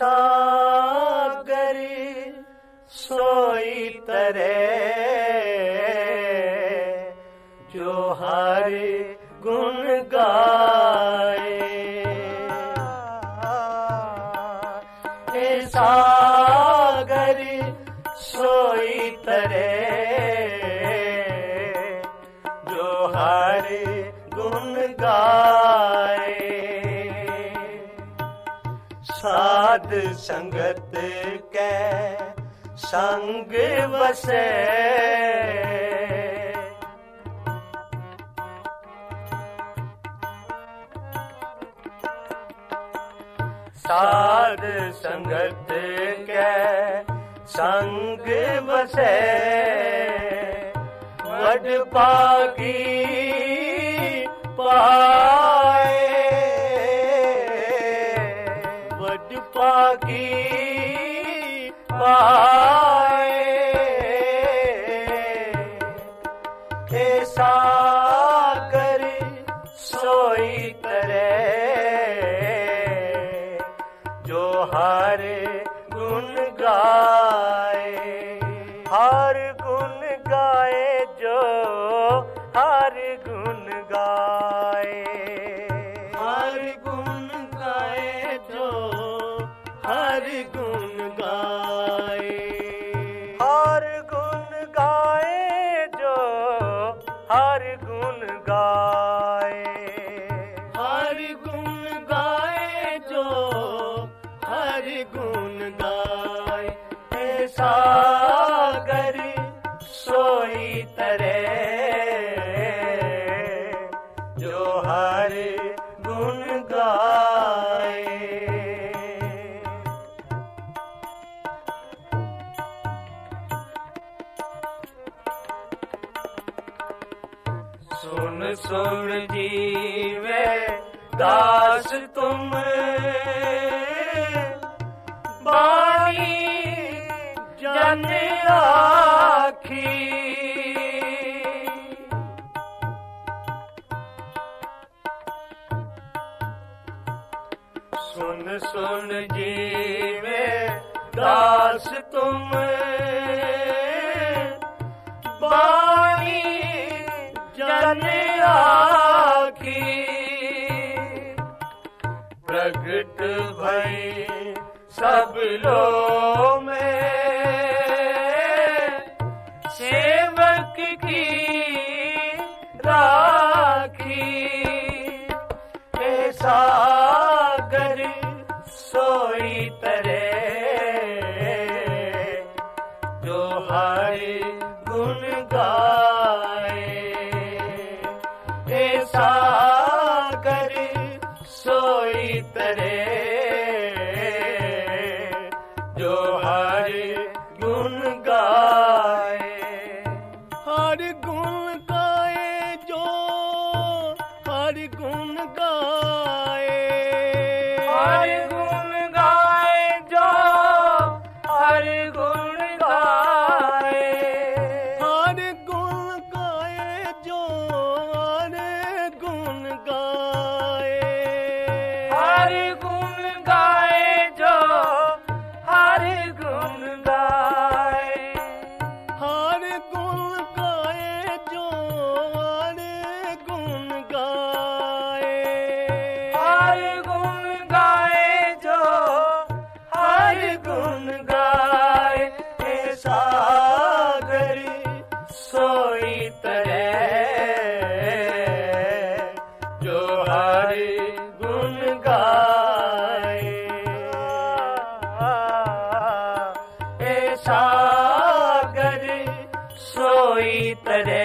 सागर सोई तरे जो हर गुण गाए। सागर सोई तरे जो हर गुण गाए। साध संगत के संग वसे साध संगत के संग बसे वड पागी पाए। वड पागी पाए सागर सोई तरे जो हर गुण गाए। हर गुण गाए जो हर गुण गाए। हर गुण गाए जो हर गुण गाए। हर गुण गाए जो हर गुण गाए। हर गुण गाए जो हर गुण गाए। सागर सोई तरे जो हर गुण गाए। सुन सुन जीवे दास तुम बानी जन आखी। सुन सुन जीवे दास तुम बानी जन आखी। प्रगट भई सब लो में सेवक की राखी। सागर सोई तरे जो हर गुण गाए। सागर सोई तरे जो हर गुण गाए। हर गुण गाए जो हर गुण गाए। हर गुण गाए जो हर गुण गाए। हर गुण गाए जो हर गुण गाए। हर गुण गाए जो हर गुण गाए। हर गुण गाए जो हर गुण गाए। हर गुण गाए जो हर गुण गाए। सागर सोई तरे जो हर गुण गाए। सागर सोई तरे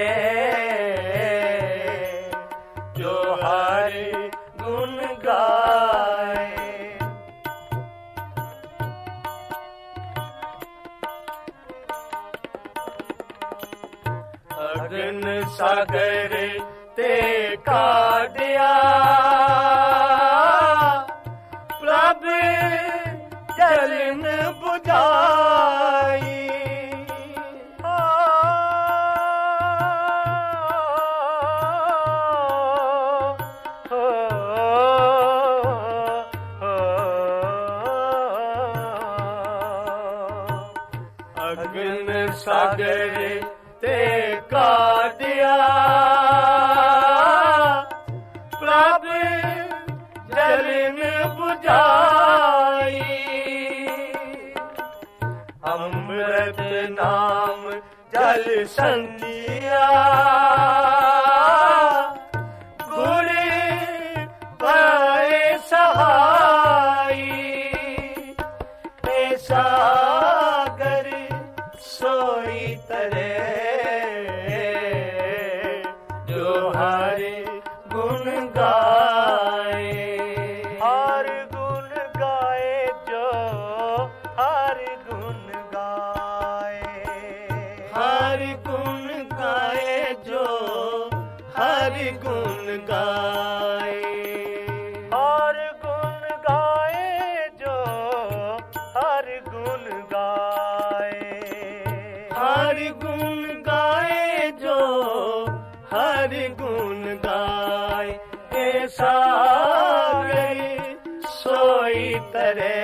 जो हर गुण गाए। अगन सागर ते काढ़िया प्रभ जलन बुझाई। सागर ते का दिया प्रभ जलन बुझाई अमृत नाम जल संधिया गुर पाए सहाई सागर सोई तरे जो हरि गुण गाए हर गुण गाए जो हर गुण गाए हर गुण गाए जो हर गुण गाए हर गुण गाए जो हर गुण गाए हर गुण गाए जो हर गुण गाए ऐसा सोई तरे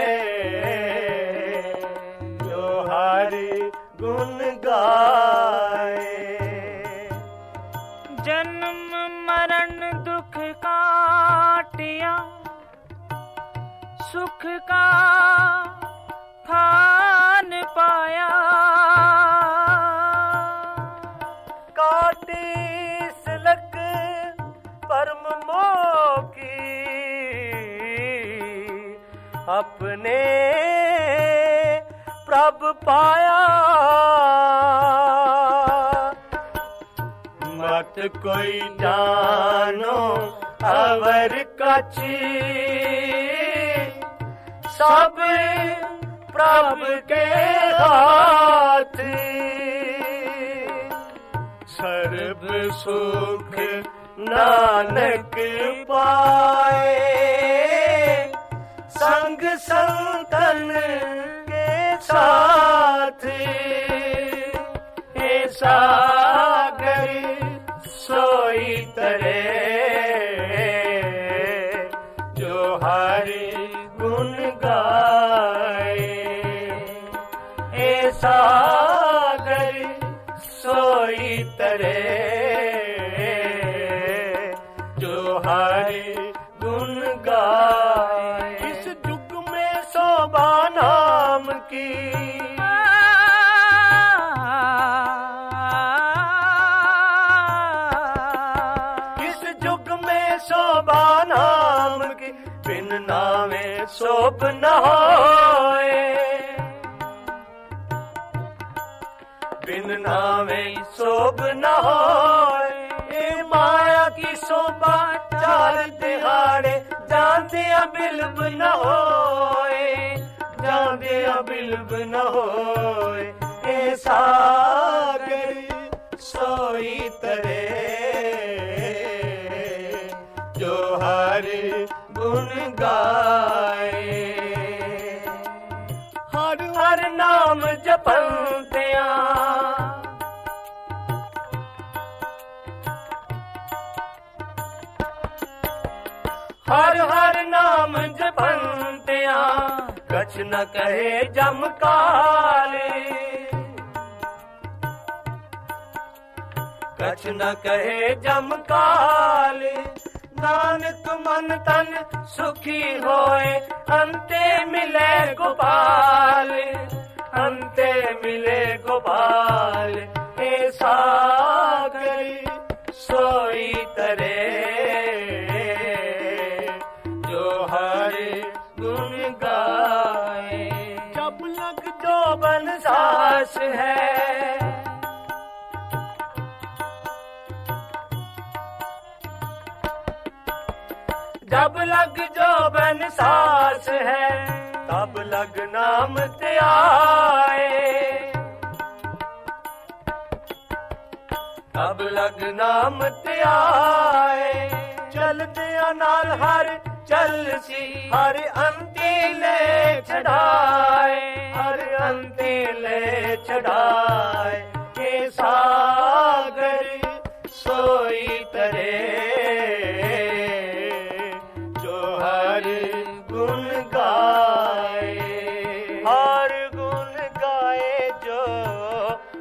जो हर गुण गाए जन्म मरण दुख काटिया सुख का खान पाया काटी सिलक परम मोकी अपने प्रभ पाया मत कोई जानो अवर कछी सब प्रभ के हाथ सर्व सुख नानक पाए संग संतन के साथ हे सागर सोई तरे जो हरि गुण गाए हे सागर सोई तरे जो हरि गुण गाए इस युग में शोभा नाम की इस युग में शोभा नाम की बिन नामे शोभ न होए बिन नामे शोभ न होए ए माया की शोभा चार दिहाड़े जानते बिल्ब न होए जानते बिल्ब न होए ए सागर सोई तरे जो हरि गुण गाए हर हर नाम जपंतिया हर हर नाम जपंतिया कछ न कहे जम काले कछ न कहे जम काले नानक मन तन सुखी होए अंते मिले गोपाल अंते मिले गोपाल हे सागर सोई तरे जो हरि गुण गाए जब लग जो बन सास है जब लग जो बन सास है तब लग नाम त्याए तब लग नाम त्याए चल दिया नाल हर चल सी हर अंती ले चढ़ाए हर अंती ले चढ़ाए के सागर सोई तरे गुण गाए हर गुण गाए जो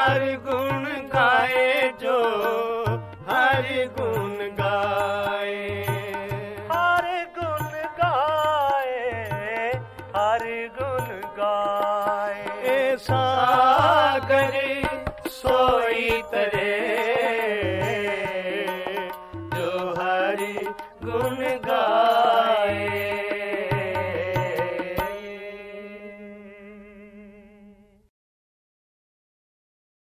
हर गुण गाए जो हर गुण गाए हर गुण गाए हर गुण गाए सागर सोई तरे